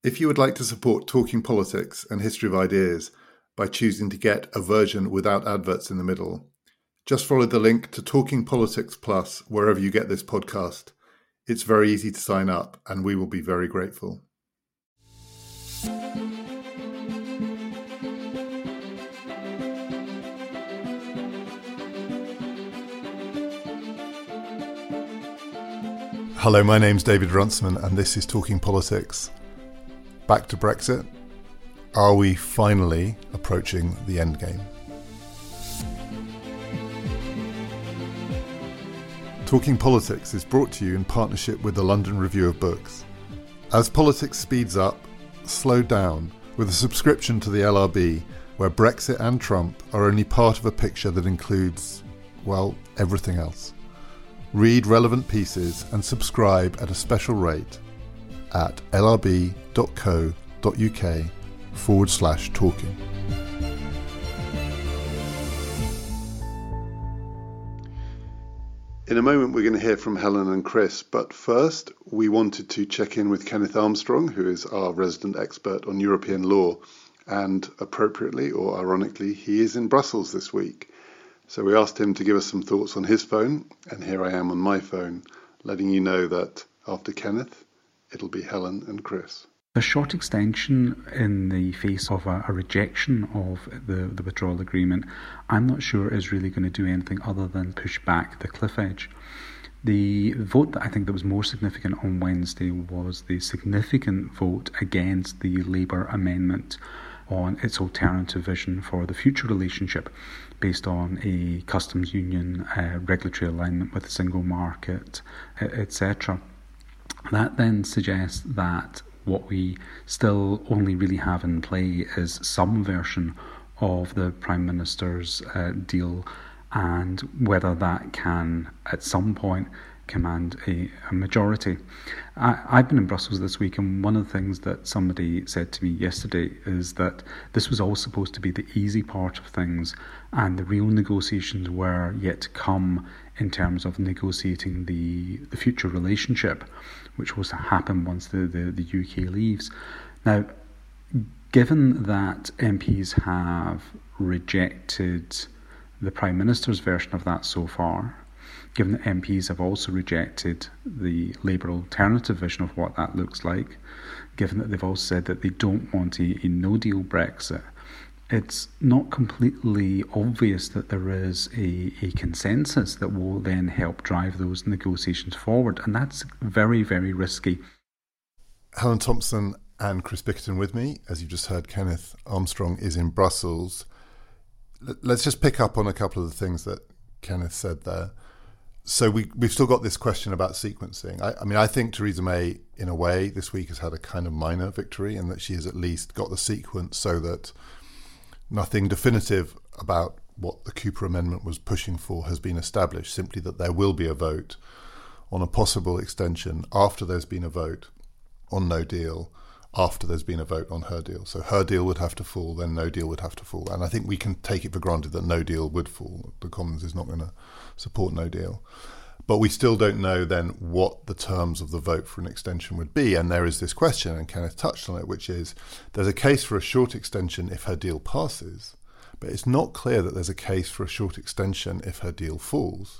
If you would like to support Talking Politics and History of Ideas by choosing to get a version without adverts in the middle, just follow the link to Talking Politics Plus wherever you get this podcast. It's very easy to sign up, and we will be very grateful. Hello, my name's David Runciman, and this is Talking Politics. Back to Brexit. Are we finally approaching the endgame? Talking Politics is brought to you in partnership with the London Review of Books. As politics speeds up, slow down with a subscription to the LRB, where Brexit and Trump are only part of a picture that includes, well, everything else. Read relevant pieces and subscribe at a special rate at lrb.co.uk/talking. In a moment, we're going to hear from Helen and Chris, but first, we wanted to check in with Kenneth Armstrong, who is our resident expert on European law, and appropriately or ironically, he is in Brussels this week. So we asked him to give us some thoughts on his phone, and here I am on my phone, letting you know that after Kenneth, it'll be Helen and Chris. A short extension in the face of a rejection of the withdrawal agreement, I'm not sure is really going to do anything other than push back the cliff edge. The vote that I think that was more significant on Wednesday was the significant vote against the Labour amendment on its alternative vision for the future relationship based on a customs union, regulatory alignment with the single market, etc. That then suggests that what we still only really have in play is some version of the Prime Minister's deal, and whether that can at some point command a majority. I've been in Brussels this week, and one of the things that somebody said to me yesterday is that this was all supposed to be the easy part of things, and the real negotiations were yet to come in terms of negotiating the future relationship, which was to happen once the UK leaves. Now, given that MPs have rejected the Prime Minister's version of that so far, given that MPs have also rejected the Labour alternative vision of what that looks like, given that they've also said that they don't want a no-deal Brexit, it's not completely obvious that there is a consensus that will then help drive those negotiations forward, and that's very, very risky. Helen Thompson and Chris Bickerton with me. As you just heard, Kenneth Armstrong is in Brussels. Let's just pick up on a couple of the things that Kenneth said there. So we've still got this question about sequencing. I think Theresa May, in a way, this week has had a kind of minor victory in that she has at least got the sequence so that nothing definitive about what the Cooper Amendment was pushing for has been established, simply that there will be a vote on a possible extension after there's been a vote on no deal, after there's been a vote on her deal. So her deal would have to fall, then no deal would have to fall. And I think we can take it for granted that no deal would fall. The Commons is not going to support no deal. But we still don't know then what the terms of the vote for an extension would be. And there is this question, and Kenneth touched on it, which is there's a case for a short extension if her deal passes, but it's not clear that there's a case for a short extension if her deal falls.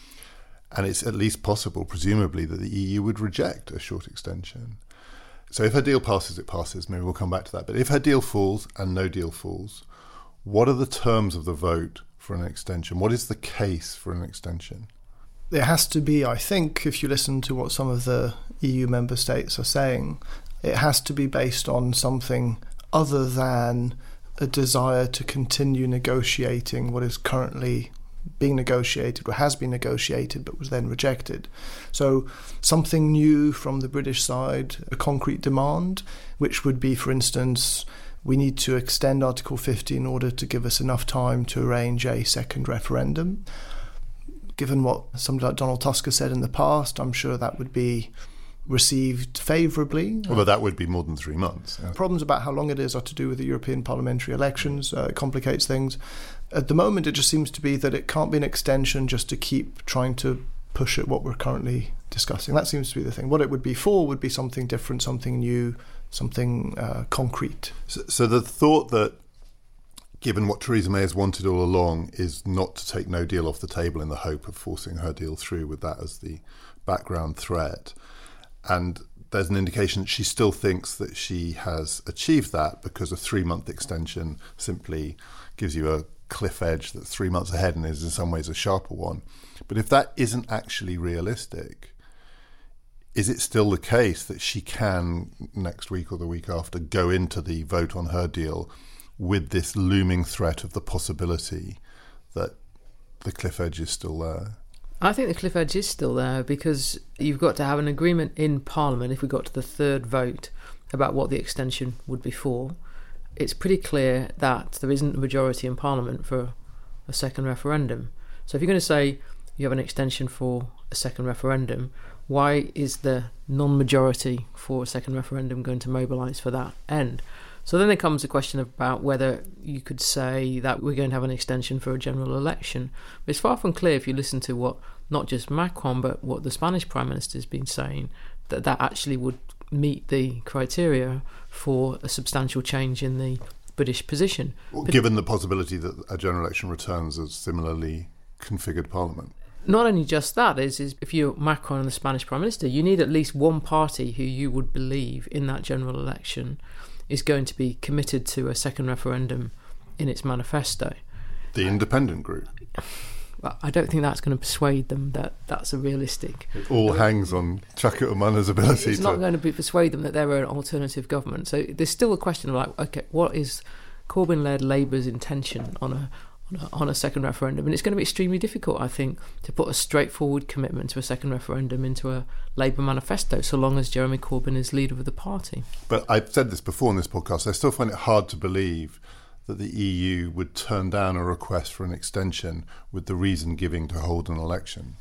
And it's at least possible, presumably, that the EU would reject a short extension. So if her deal passes, it passes. Maybe we'll come back to that. But if her deal falls and no deal falls, what are the terms of the vote for an extension? What is the case for an extension? There has to be, I think, if you listen to what some of the EU member states are saying, it has to be based on something other than a desire to continue negotiating what is currently being negotiated or has been negotiated but was then rejected. So something new from the British side, a concrete demand, which would be, for instance, we need to extend Article 50 in order to give us enough time to arrange a second referendum. Given what somebody like Donald Tusk has said in the past, I'm sure that would be received favourably. Although that would be more than 3 months. Yeah. Problems about how long it is are to do with the European parliamentary elections. It complicates things. At the moment, it just seems to be that it can't be an extension just to keep trying to push at what we're currently discussing. That seems to be the thing. What it would be for would be something different, something new, something concrete. So the thought that, given what Theresa May has wanted all along, is not to take no deal off the table in the hope of forcing her deal through with that as the background threat. And there's an indication that she still thinks that she has achieved that because a 3-month extension simply gives you a cliff edge that's 3 months ahead and is in some ways a sharper one. But if that isn't actually realistic, is it still the case that she can, next week or the week after, go into the vote on her deal with this looming threat of the possibility that the cliff edge is still there? I think the cliff edge is still there because you've got to have an agreement in Parliament if we got to the third vote about what the extension would be for. It's pretty clear that there isn't a majority in Parliament for a second referendum. So if you're going to say you have an extension for a second referendum, why is the non-majority for a second referendum going to mobilise for that end? So then there comes the question about whether you could say that we're going to have an extension for a general election. But it's far from clear if you listen to what not just Macron but what the Spanish Prime Minister has been saying, that that actually would meet the criteria for a substantial change in the British position. Well, given the possibility that a general election returns a similarly configured Parliament. Not only just that, is if you're Macron and the Spanish Prime Minister, you need at least one party who you would believe in that general election is going to be committed to a second referendum in its manifesto. The independent group? Well, I don't think that's going to persuade them that that's a realistic... It all hangs on Chukwuka Umanu's ability It's not going to persuade them that they're an alternative government. So there's still a question of, like, OK, what is Corbyn-led Labour's intention on a second referendum? And it's going to be extremely difficult, I think, to put a straightforward commitment to a second referendum into a Labour manifesto, so long as Jeremy Corbyn is leader of the party. But I've said this before in this podcast, I still find it hard to believe that the EU would turn down a request for an extension with the reason giving to hold an election.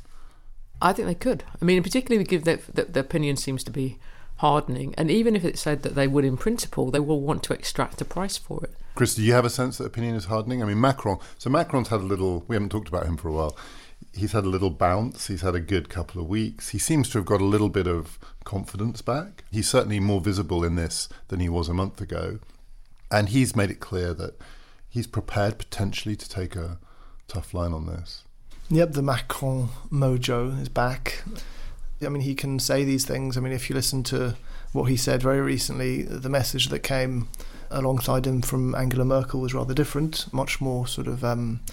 I think they could. I mean, particularly given that the opinion seems to be hardening, and even if it said that they would in principle, they will want to extract a price for it. Chris, do you have a sense that opinion is hardening? I mean, Macron's had a little, we haven't talked about him for a while, he's had a little bounce, he's had a good couple of weeks, he seems to have got a little bit of confidence back. He's certainly more visible in this than he was a month ago, and he's made it clear that he's prepared potentially to take a tough line on this. Yep, the Macron mojo is back. I mean, he can say these things. I mean, if you listen to what he said very recently, the message that came alongside him from Angela Merkel was rather different, much more sort of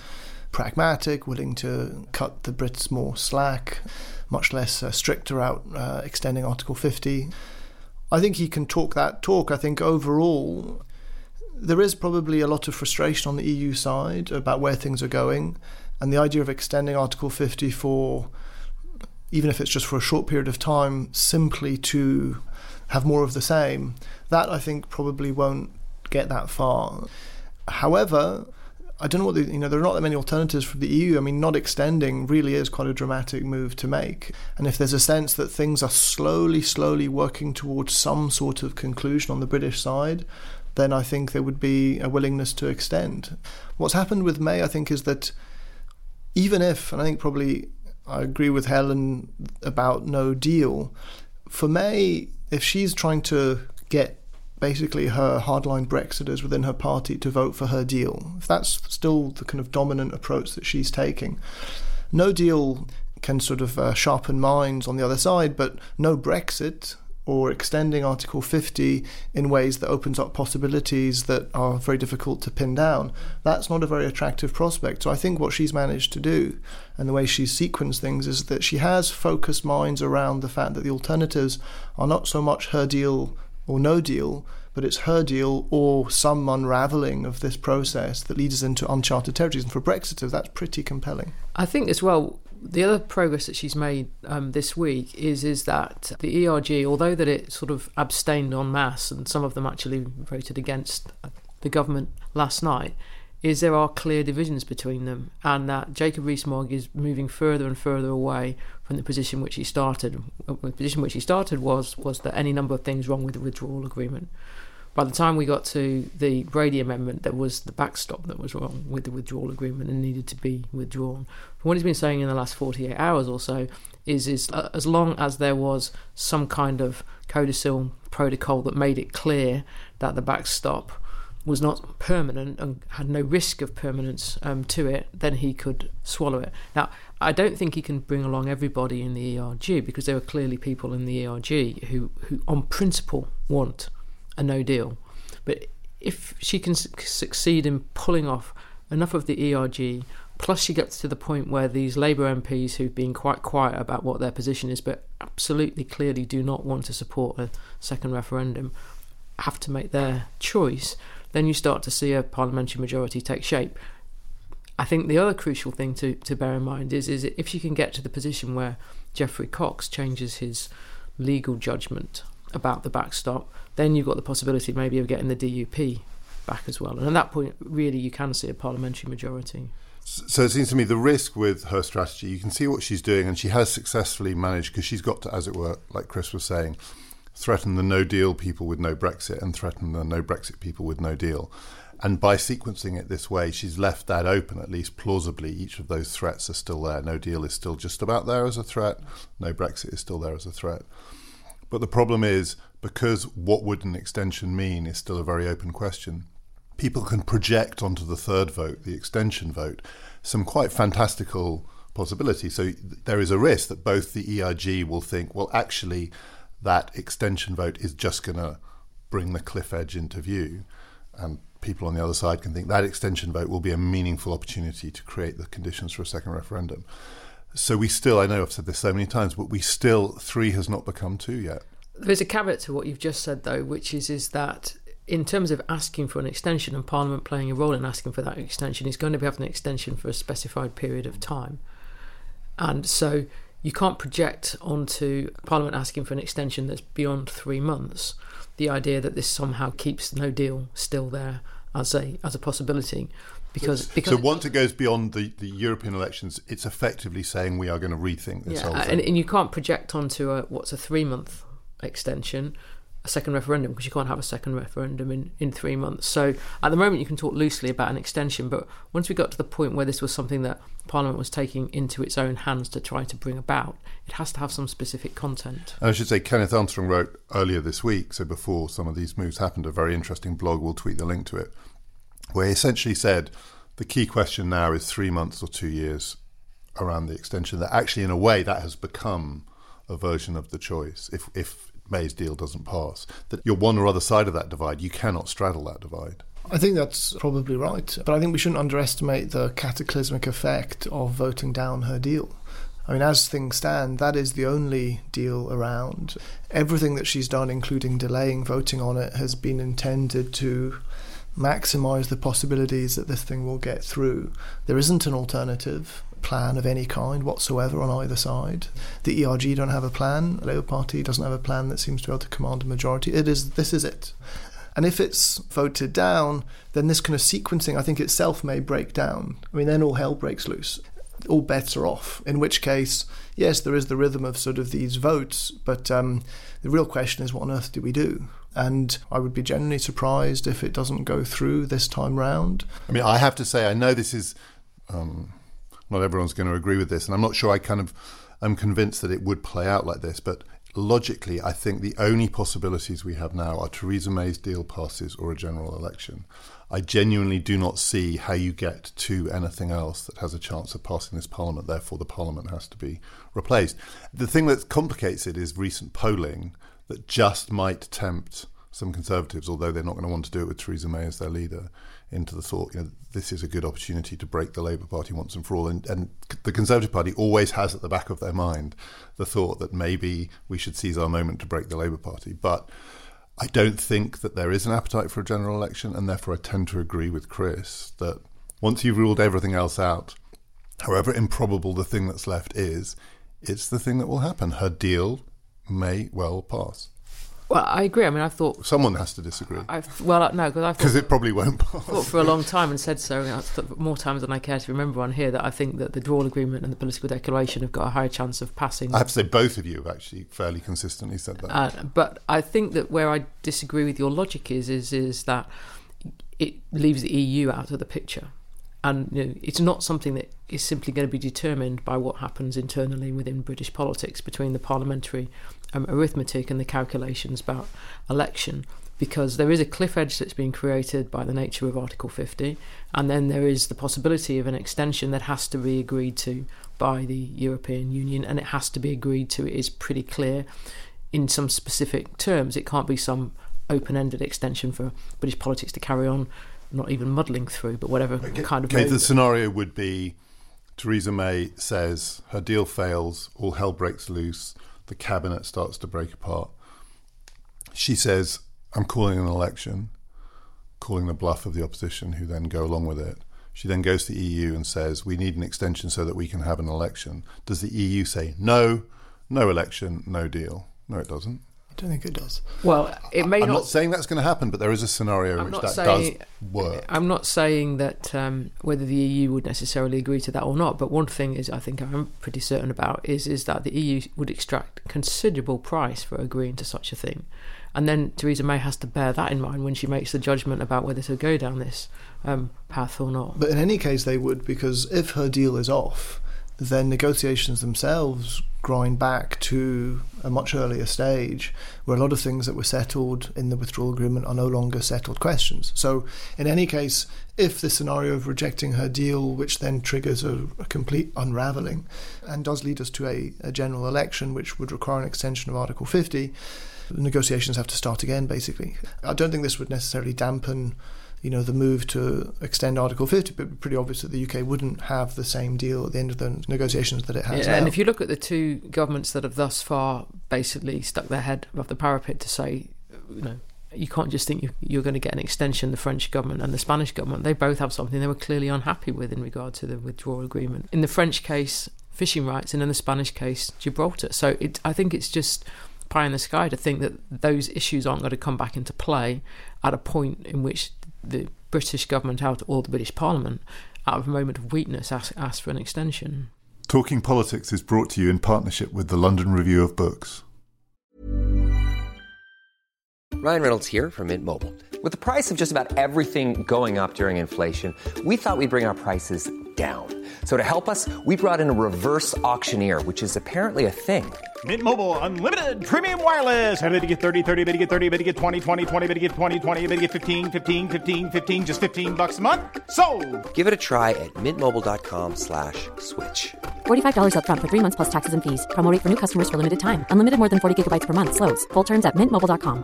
pragmatic, willing to cut the Brits more slack, much less stricter out extending Article 50. I think he can talk that talk. I think overall there is probably a lot of frustration on the EU side about where things are going, and the idea of extending Article 50 for, even if it's just for a short period of time, simply to have more of the same, that I think probably won't get that far. However, I don't know what there are not that many alternatives for the EU. I mean, not extending really is quite a dramatic move to make. And if there's a sense that things are slowly working towards some sort of conclusion on the British side, then I think there would be a willingness to extend. What's happened with May, I think, is that even if, and I think probably I agree with Helen about no deal, for May, if she's trying to get basically her hardline Brexiters within her party to vote for her deal, if that's still the kind of dominant approach that she's taking, no deal can sort of sharpen minds on the other side, but no Brexit or extending Article 50 in ways that opens up possibilities that are very difficult to pin down, that's not a very attractive prospect. So I think what she's managed to do, and the way she's sequenced things, is that she has focused minds around the fact that the alternatives are not so much her deal or no deal, but it's her deal or some unravelling of this process that leads us into uncharted territories. And for Brexiters, that's pretty compelling. I think as well, the other progress that she's made this week is that the ERG, although that it sort of abstained en masse, and some of them actually voted against the government last night, is there are clear divisions between them, and that Jacob Rees-Mogg is moving further and further away from the position which he started. The position which he started was that any number of things wrong with the withdrawal agreement. By the time we got to the Brady Amendment, there was the backstop that was wrong with the withdrawal agreement and needed to be withdrawn. What he's been saying in the last 48 hours or so is as long as there was some kind of codicil protocol that made it clear that the backstop was not permanent and had no risk of permanence to it, then he could swallow it. Now, I don't think he can bring along everybody in the ERG, because there are clearly people in the ERG who on principle want a no deal. But if she can succeed in pulling off enough of the ERG, plus she gets to the point where these Labour MPs who've been quite quiet about what their position is, but absolutely clearly do not want to support a second referendum, have to make their choice, then you start to see a parliamentary majority take shape. I think the other crucial thing to bear in mind is if you can get to the position where Geoffrey Cox changes his legal judgment about the backstop, then you've got the possibility maybe of getting the DUP back as well. And at that point, really, you can see a parliamentary majority. So it seems to me the risk with her strategy, you can see what she's doing, and she has successfully managed, because she's got to, as it were, like Chris was saying, threaten the no deal people with no Brexit and threaten the no Brexit people with no deal. And by sequencing it this way, she's left that open, at least plausibly. Each of those threats are still there. No deal is still just about there as a threat. No Brexit is still there as a threat. But the problem is, because what would an extension mean is still a very open question, people can project onto the third vote, the extension vote, some quite fantastical possibilities. So there is a risk that both the ERG will think, well, actually, that extension vote is just going to bring the cliff edge into view. And people on the other side can think that extension vote will be a meaningful opportunity to create the conditions for a second referendum. So we still, I know I've said this so many times, but we still, 3 has not become 2 yet. There's a caveat to what you've just said, though, which is that in terms of asking for an extension and Parliament playing a role in asking for that extension, it's going to be having an extension for a specified period of time. And so you can't project onto Parliament asking for an extension that's beyond 3 months the idea that this somehow keeps no deal still there as a possibility. Because so once it goes beyond the European elections, it's effectively saying we are going to rethink this whole thing. And you can't project onto what's a 3-month extension, a second referendum, because you can't have a second referendum in 3 months. So at the moment you can talk loosely about an extension, but once we got to the point where this was something that Parliament was taking into its own hands to try to bring about, it has to have some specific content. And I should say Kenneth Armstrong wrote earlier this week, so before some of these moves happened, a very interesting blog, we'll tweet the link to it, where he essentially said the key question now is 3 months or 2 years around the extension, that actually in a way that has become a version of the choice. If May's deal doesn't pass, that you're one or other side of that divide. You cannot straddle that divide. I think that's probably right, but I think we shouldn't underestimate the cataclysmic effect of voting down her deal. I mean, as things stand, that is the only deal around. Everything that she's done, including delaying voting on it, has been intended to maximise the possibilities that this thing will get through. There isn't an alternative plan of any kind whatsoever on either side. The ERG don't have a plan. The Labour Party doesn't have a plan that seems to be able to command a majority. This is it. And if it's voted down, then this kind of sequencing, I think itself may break down. I mean, then all hell breaks loose. All bets are off. In which case, yes, there is the rhythm of sort of these votes, but the real question is, what on earth do we do? And I would be genuinely surprised if it doesn't go through this time round. I mean, I have to say, I know this is... not everyone's going to agree with this, and I'm not sure I'm convinced that it would play out like this, but logically I think the only possibilities we have now are Theresa May's deal passes or a general election. I genuinely do not see how you get to anything else that has a chance of passing this Parliament, therefore the Parliament has to be replaced. The thing that complicates it is recent polling that just might tempt some Conservatives, although they're not going to want to do it with Theresa May as their leader, into the thought, this is a good opportunity to break the Labour Party once and for all. And the Conservative Party always has at the back of their mind the thought that maybe we should seize our moment to break the Labour Party. But I don't think that there is an appetite for a general election, and therefore I tend to agree with Chris that once you've ruled everything else out, however improbable the thing that's left is, it's the thing that will happen. Her deal may well pass. Well, I agree. I mean, I thought... Someone has to disagree. Because it probably won't pass. I thought for a long time and said so, more times than I care to remember on here, that I think that the withdrawal agreement and the political declaration have got a higher chance of passing. I have to say both of you have actually fairly consistently said that. But I think that where I disagree with your logic is that it leaves the EU out of the picture. And it's not something that is simply going to be determined by what happens internally within British politics between the parliamentary arithmetic and the calculations about election, because there is a cliff edge that's been created by the nature of Article 50, and then there is the possibility of an extension that has to be agreed to by the European Union, and it has to be agreed to, it is pretty clear, in some specific terms. It can't be some open-ended extension for British politics to carry on, not even muddling through, but whatever kind of... Okay, the scenario would be Theresa May says her deal fails, all hell breaks loose, the cabinet starts to break apart. She says, I'm calling an election, calling the bluff of the opposition, who then go along with it. She then goes to the EU and says, we need an extension so that we can have an election. Does the EU say, no election, no deal? No, it doesn't. I don't think it does. Well, it may I'm not saying that's going to happen, but there is a scenario in which that does work. I'm not saying that whether the EU would necessarily agree to that or not, but one thing is I think I'm pretty certain about is that the EU would extract a considerable price for agreeing to such a thing. And then Theresa May has to bear that in mind when she makes the judgment about whether to go down this path or not. But in any case they would, because if her deal is off, then negotiations themselves grind back to a much earlier stage where a lot of things that were settled in the withdrawal agreement are no longer settled questions. So in any case, if the scenario of rejecting her deal, which then triggers a complete unravelling and does lead us to a general election which would require an extension of Article 50, the negotiations have to start again, basically. I don't think this would necessarily dampen the move to extend Article 50, but it's pretty obvious that the UK wouldn't have the same deal at the end of the negotiations that it has now. And if you look at the two governments that have thus far basically stuck their head above the parapet to say, you can't just think you're going to get an extension, the French government and the Spanish government, they both have something they were clearly unhappy with in regard to the withdrawal agreement. In the French case, fishing rights, and in the Spanish case, Gibraltar. So I think it's just pie in the sky to think that those issues aren't going to come back into play at a point in which the British government or the British Parliament, out of a moment of weakness, asked for an extension. Talking Politics is brought to you in partnership with the London Review of Books. Ryan Reynolds here from Mint Mobile. With the price of just about everything going up during inflation, we thought we'd bring our prices down. So to help us, we brought in a reverse auctioneer, which is apparently a thing. Mint Mobile Unlimited Premium Wireless. How to get 30, 30, bit to get 30, bit to get 20, 20, 20, bit to get 20, 20, bit to get 15, 15, 15, 15, just $15 a month? Sold! Give it a try at mintmobile.com/switch. $45 up front for 3 months plus taxes and fees. Promo rate for new customers for limited time. Unlimited more than 40 gigabytes per month. Slows full terms at mintmobile.com.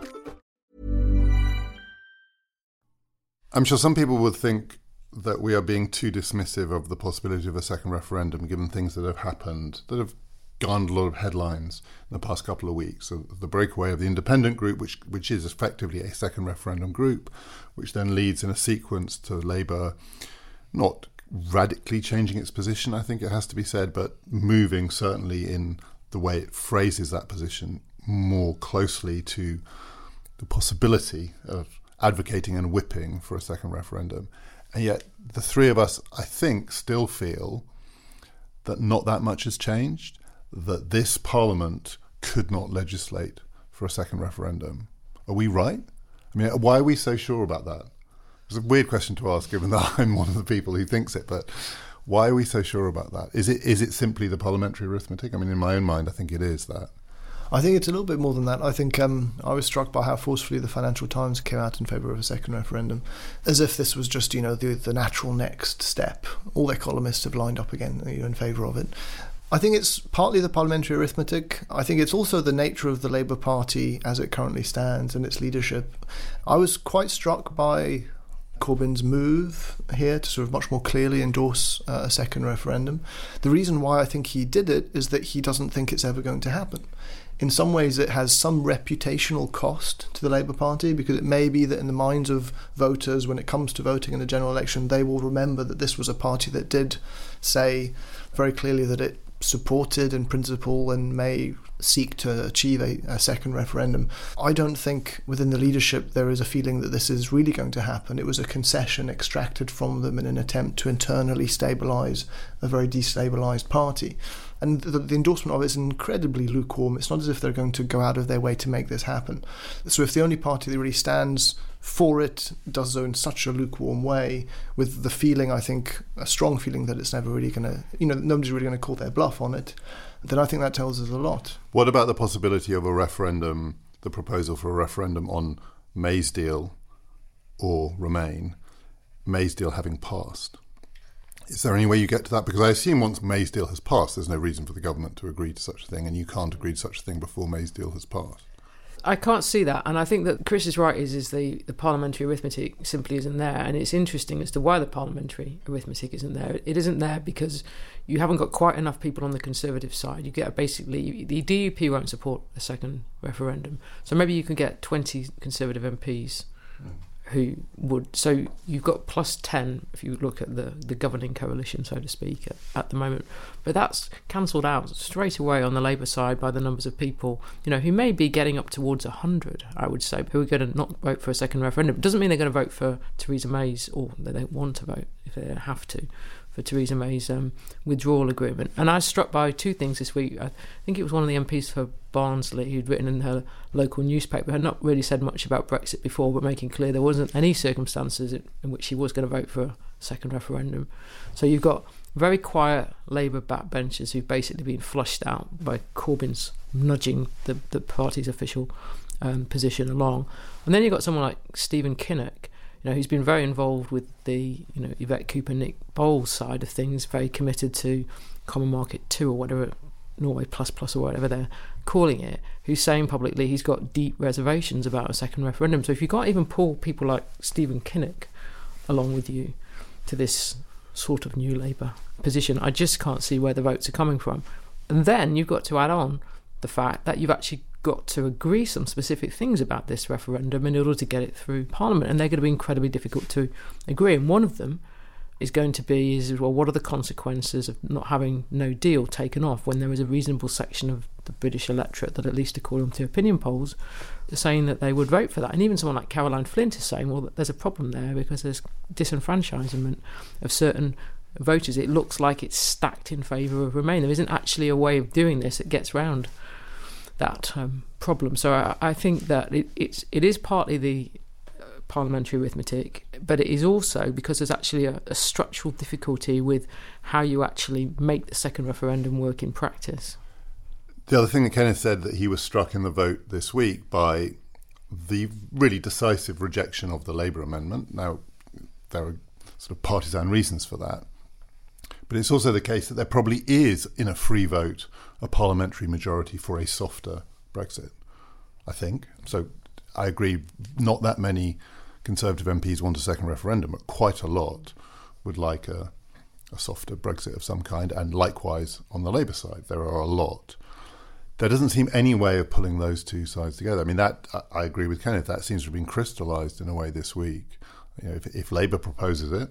I'm sure some people would think that we are being too dismissive of the possibility of a second referendum, given things that have happened, that have garnered a lot of headlines in the past couple of weeks. So the breakaway of the independent group, which is effectively a second referendum group, which then leads in a sequence to Labour not radically changing its position, I think it has to be said, but moving certainly in the way it phrases that position more closely to the possibility of advocating and whipping for a second referendum. And yet the three of us, I think, still feel that not that much has changed, that this Parliament could not legislate for a second referendum. Are we right? I mean, why are we so sure about that? It's a weird question to ask, given that I'm one of the people who thinks it, but why are we so sure about that? Is it simply the parliamentary arithmetic? I mean, in my own mind, I think it is that. I think it's a little bit more than that. I think I was struck by how forcefully the Financial Times came out in favour of a second referendum, as if this was just, the natural next step. All their columnists have lined up again in favour of it. I think it's partly the parliamentary arithmetic. I think it's also the nature of the Labour Party as it currently stands and its leadership. I was quite struck by Corbyn's move here to sort of much more clearly endorse a second referendum. The reason why I think he did it is that he doesn't think it's ever going to happen. In some ways it has some reputational cost to the Labour Party, because it may be that in the minds of voters, when it comes to voting in the general election, they will remember that this was a party that did say very clearly that it supported in principle and may seek to achieve a second referendum. I don't think within the leadership there is a feeling that this is really going to happen. It was a concession extracted from them in an attempt to internally stabilise a very destabilised party. And the endorsement of it is incredibly lukewarm. It's not as if they're going to go out of their way to make this happen. So if the only party that really stands for it does so in such a lukewarm way, with the feeling, I think, a strong feeling that it's never really going to, nobody's really going to call their bluff on it, then I think that tells us a lot. What about the possibility of a referendum, the proposal for a referendum on May's deal or Remain, May's deal having passed? Is there any way you get to that? Because I assume once May's deal has passed, there's no reason for the government to agree to such a thing, and you can't agree to such a thing before May's deal has passed. I can't see that, and I think that Chris is right, is the parliamentary arithmetic simply isn't there, and it's interesting as to why the parliamentary arithmetic isn't there. It isn't there because you haven't got quite enough people on the Conservative side. You get basically, the DUP won't support a second referendum, so maybe you can get 20 Conservative MPs who would. So you've got plus 10 if you look at the governing coalition, so to speak, at the moment. But that's cancelled out straight away on the Labour side by the numbers of people, who may be getting up towards 100, I would say, who are going to not vote for a second referendum. It doesn't mean they're going to vote for Theresa May's, or they don't want to vote if they have to, for Theresa May's withdrawal agreement. And I was struck by two things this week. I think it was one of the MPs for Barnsley who'd written in her local newspaper, had not really said much about Brexit before, but making clear there wasn't any circumstances in which she was going to vote for a second referendum. So you've got very quiet Labour backbenchers who've basically been flushed out by Corbyn's nudging the party's official position along. And then you've got someone like Stephen Kinnock, who's been very involved with the, Yvette Cooper, Nick Bowles side of things, very committed to Common Market 2 or whatever, Norway Plus or whatever they're calling it, who's saying publicly he's got deep reservations about a second referendum. So if you can't even pull people like Stephen Kinnock along with you to this sort of new Labour position, I just can't see where the votes are coming from. And then you've got to add on the fact that you've actually got to agree some specific things about this referendum in order to get it through Parliament, and they're going to be incredibly difficult to agree. And one of them is going to be, what are the consequences of not having no deal taken off when there is a reasonable section of the British electorate that, at least according to opinion polls, are saying that they would vote for that. And even someone like Caroline Flint is saying, well, there's a problem there because there's disenfranchisement of certain voters. It looks like it's stacked in favour of Remain. There isn't actually a way of doing this that gets round that problem. So I think that it is partly the parliamentary arithmetic, but it is also because there's actually a structural difficulty with how you actually make the second referendum work in practice. The other thing that Kenneth said, that he was struck in the vote this week by the really decisive rejection of the Labour amendment. Now, there are sort of partisan reasons for that, but it's also the case that there probably is, in a free vote, a parliamentary majority for a softer Brexit, I think. So I agree, not that many Conservative MPs want a second referendum, but quite a lot would like a softer Brexit of some kind, and likewise on the Labour side, there are a lot. There doesn't seem any way of pulling those two sides together. I mean, that I agree with Kenneth, that seems to have been crystallised in a way this week. If Labour proposes it,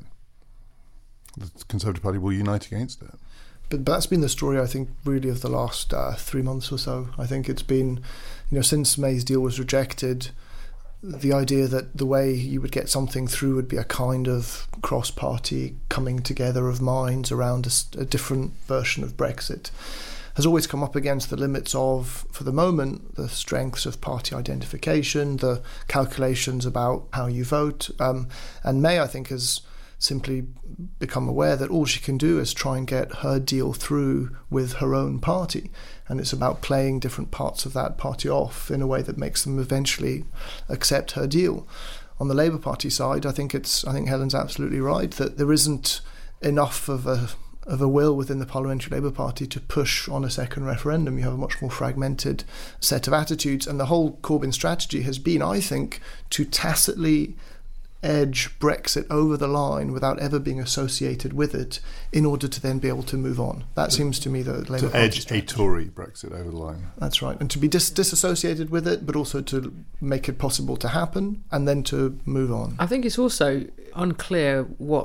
the Conservative Party will unite against it. But that's been the story, I think, really of the last 3 months or so. I think it's been, since May's deal was rejected, the idea that the way you would get something through would be a kind of cross-party coming together of minds around a different version of Brexit has always come up against the limits of, for the moment, the strengths of party identification, the calculations about how you vote. And May, I think, has simply become aware that all she can do is try and get her deal through with her own party, and it's about playing different parts of that party off in a way that makes them eventually accept her deal. On the Labour Party side, I think Helen's absolutely right that there isn't enough of a will within the Parliamentary Labour Party to push on a second referendum. You have a much more fragmented set of attitudes, and the whole Corbyn strategy has been, I think, to tacitly edge Brexit over the line without ever being associated with it, in order to then be able to move on. That seems to me the Labour Party to edge strategy. A Tory Brexit over the line. That's right, and to be disassociated with it, but also to make it possible to happen and then to move on. I think it's also unclear what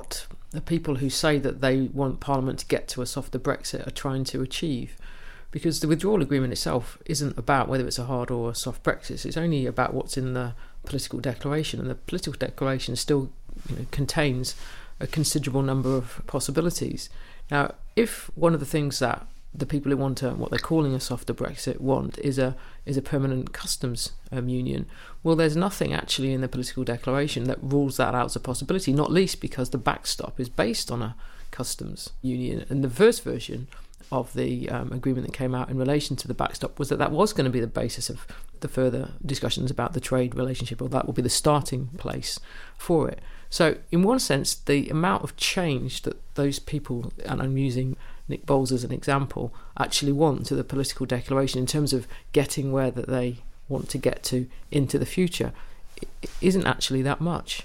the people who say that they want Parliament to get to a softer Brexit are trying to achieve. Because the withdrawal agreement itself isn't about whether it's a hard or a soft Brexit. It's only about what's in the political declaration, and the political declaration still contains a considerable number of possibilities. Now, if one of the things that the people who want what they're calling a softer Brexit want is a permanent customs union, well, there's nothing actually in the political declaration that rules that out as a possibility, not least because the backstop is based on a customs union. And the first version of the agreement that came out in relation to the backstop was that was going to be the basis of the further discussions about the trade relationship, or that will be the starting place for it. So in one sense, the amount of change that those people, and I'm using Nick Boles as an example, actually want to the political declaration in terms of getting where that they want to get to into the future, isn't actually that much.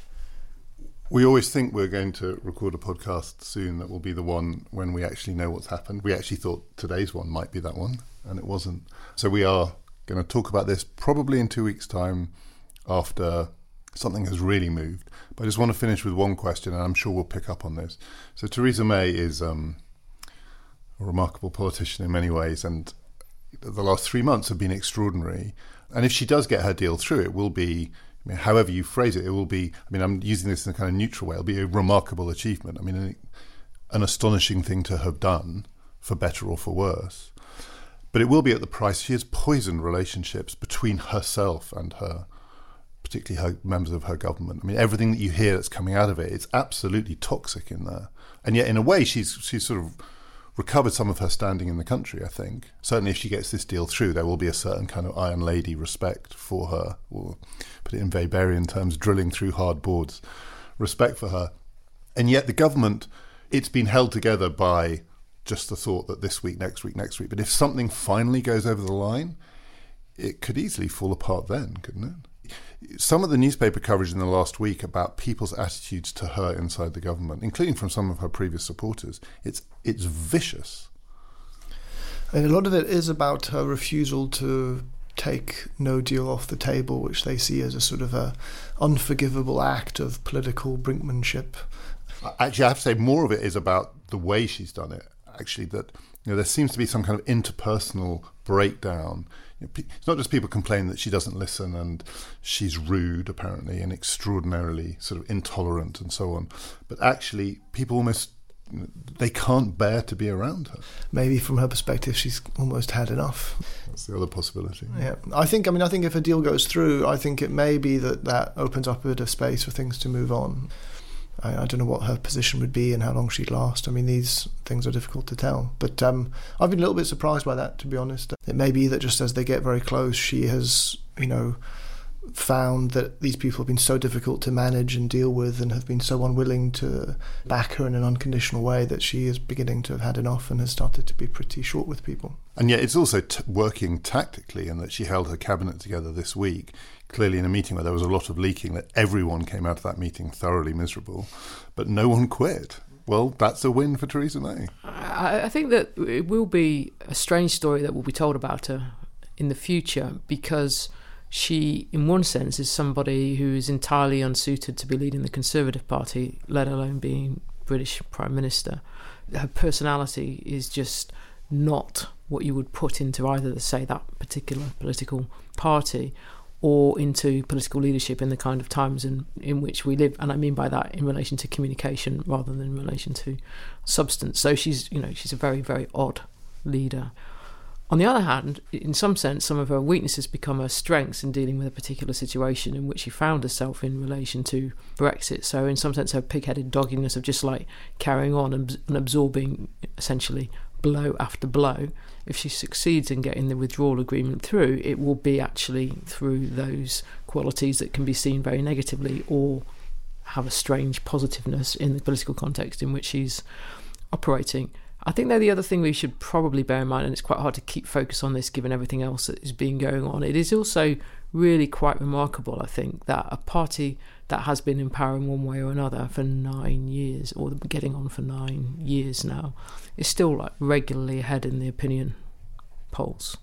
We always think we're going to record a podcast soon that will be the one when we actually know what's happened. We actually thought today's one might be that one, and it wasn't. So we are going to talk about this probably in 2 weeks' time after something has really moved. But I just want to finish with one question, and I'm sure we'll pick up on this. So Theresa May is a remarkable politician in many ways, and the last 3 months have been extraordinary. And if she does get her deal through, it will be, however you phrase it, it will be, I'm using this in a kind of neutral way, it'll be a remarkable achievement. An astonishing thing to have done, for better or for worse. But it will be at the price. She has poisoned relationships between herself and particularly her members of her government. Everything that you hear that's coming out of it, it's absolutely toxic in there. And yet, in a way, she's sort of recovered some of her standing in the country, I think. Certainly if she gets this deal through, there will be a certain kind of Iron Lady respect for her, or put it in Weberian terms, drilling through hard boards, respect for her. And yet the government, it's been held together by just the thought that this week, next week. But if something finally goes over the line, it could easily fall apart then, couldn't it? Some of the newspaper coverage in the last week about people's attitudes to her inside the government, including from some of her previous supporters, it's vicious. A lot of it is about her refusal to take no deal off the table, which they see as a sort of a unforgivable act of political brinkmanship. Actually, I have to say more of it is about the way she's done it. Actually, that there seems to be some kind of interpersonal breakdown. It's not just people complain that she doesn't listen and she's rude, apparently, and extraordinarily sort of intolerant and so on. But actually, people almost, they can't bear to be around her. Maybe from her perspective, she's almost had enough. That's the other possibility. Yeah, I think if a deal goes through, I think it may be that opens up a bit of space for things to move on. I don't know what her position would be and how long she'd last. These things are difficult to tell. But I've been a little bit surprised by that, to be honest. It may be that just as they get very close, she has, found that these people have been so difficult to manage and deal with and have been so unwilling to back her in an unconditional way that she is beginning to have had enough and has started to be pretty short with people. And yet it's also working tactically in that she held her cabinet together this week, clearly in a meeting where there was a lot of leaking, that everyone came out of that meeting thoroughly miserable, but no one quit. Well, that's a win for Theresa May. I think that it will be a strange story that will be told about her in the future, because she, in one sense, is somebody who is entirely unsuited to be leading the Conservative Party, let alone being British Prime Minister. Her personality is just not what you would put into either, say, that particular political party or into political leadership in the kind of times in which we live. And I mean by that in relation to communication rather than in relation to substance. So she's a very, very odd leader. On the other hand, in some sense, some of her weaknesses become her strengths in dealing with a particular situation in which she found herself in relation to Brexit. So in some sense, her pig-headed dogginess of just like carrying on and absorbing essentially blow after blow, if she succeeds in getting the withdrawal agreement through, it will be actually through those qualities that can be seen very negatively or have a strange positiveness in the political context in which she's operating. I think they're the other thing we should probably bear in mind, and it's quite hard to keep focus on this given everything else that is being going on. It is also really quite remarkable, I think, that a party that has been in power in one way or another for 9 years, or getting on for 9 years now, is still like regularly ahead in the opinion polls.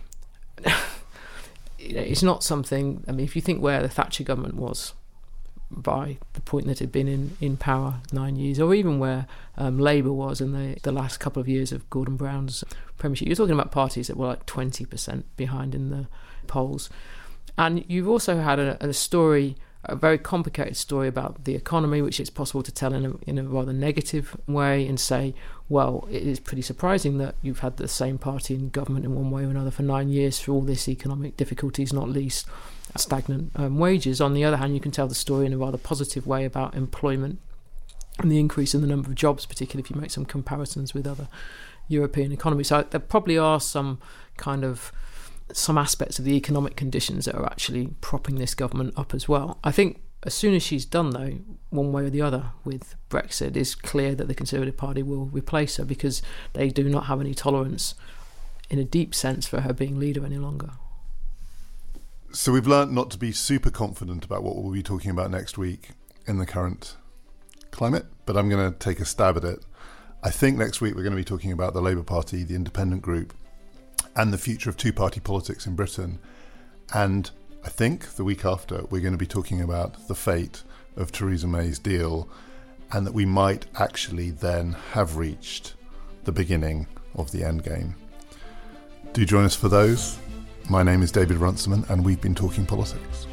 It's not something, if you think where the Thatcher government was by the point that it had been in power 9 years, or even where Labour was in the last couple of years of Gordon Brown's premiership. You're talking about parties that were like 20% behind in the polls. And you've also had a story, a very complicated story about the economy, which it's possible to tell in a rather negative way and say, well, it is pretty surprising that you've had the same party in government in one way or another for 9 years through all this economic difficulties, not least stagnant wages. On the other hand, you can tell the story in a rather positive way about employment and the increase in the number of jobs, particularly if you make some comparisons with other European economies. So there probably are some aspects of the economic conditions that are actually propping this government up as well. I think as soon as she's done, though, one way or the other with Brexit, it's clear that the Conservative Party will replace her, because they do not have any tolerance in a deep sense for her being leader any longer. So we've learnt not to be super confident about what we'll be talking about next week in the current climate, but I'm going to take a stab at it. I think next week we're going to be talking about the Labour Party, the Independent Group, and the future of two-party politics in Britain. And I think the week after we're going to be talking about the fate of Theresa May's deal, and that we might actually then have reached the beginning of the end game. Do join us for those. My name is David Runciman, and we've been talking politics.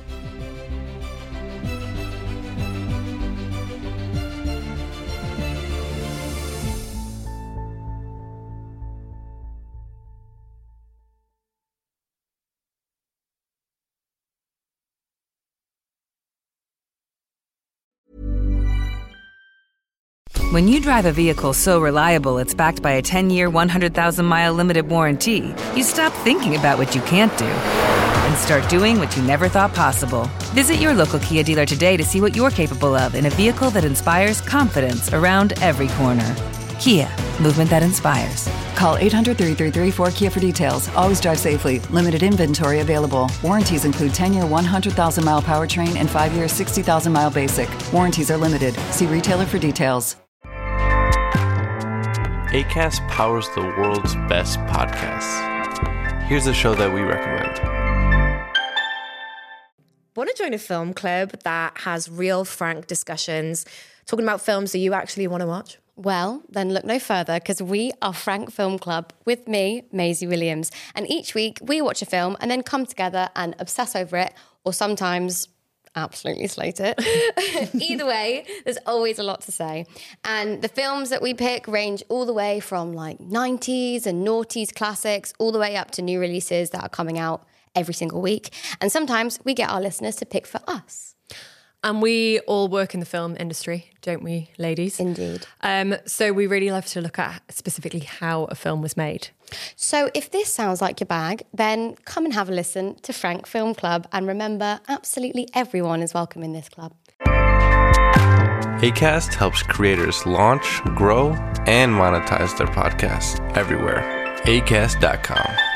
When you drive a vehicle so reliable it's backed by a 10-year, 100,000-mile limited warranty, you stop thinking about what you can't do and start doing what you never thought possible. Visit your local Kia dealer today to see what you're capable of in a vehicle that inspires confidence around every corner. Kia, movement that inspires. Call 800-333-4KIA for details. Always drive safely. Limited inventory available. Warranties include 10-year 100,000-mile powertrain and 5-year 60,000-mile basic. Warranties are limited. See retailer for details. Acast powers the world's best podcasts. Here's a show that we recommend. Want to join a film club that has real, frank discussions, talking about films that you actually want to watch? Well, then look no further, because we are Frank Film Club with me, Maisie Williams. And each week we watch a film and then come together and obsess over it, or sometimes absolutely slate it. Either way, there's always a lot to say. And the films that we pick range all the way from like 90s and noughties classics all the way up to new releases that are coming out every single week. And sometimes we get our listeners to pick for us. And we all work in the film industry, don't we, ladies? Indeed. So we really love to look at specifically how a film was made. So if this sounds like your bag, then come and have a listen to Frank Film Club. And remember, absolutely everyone is welcome in this club. Acast helps creators launch, grow, and monetize their podcasts everywhere. Acast.com.